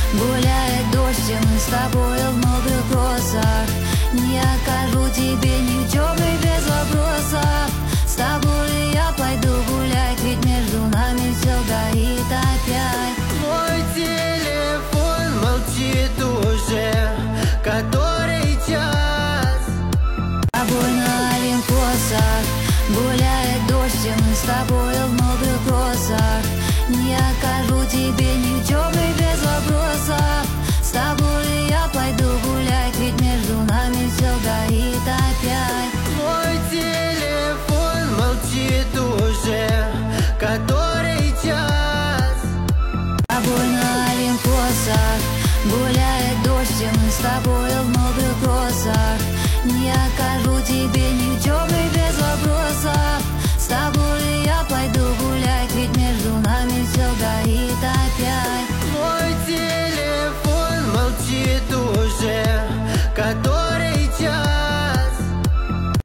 Гуляет дождь, и мы с тобою в мокрых кроссах. Не окажу тебе ни в чем и без вопросов. С тобой я пойду гулять, ведь между нами все горит опять. Мой телефон молчит уже который час. С тобой на Олимпосах. Гуляет дождь, и мы с тобою в мокрых кроссах. Не окажу тебе ни в чем и без вопросов. С тобой я пойду гулять, ведь между нами все горит опять. Мой телефон молчит уже который час. С тобой на Олимпосах. Гуляет дождь, и мы с тобой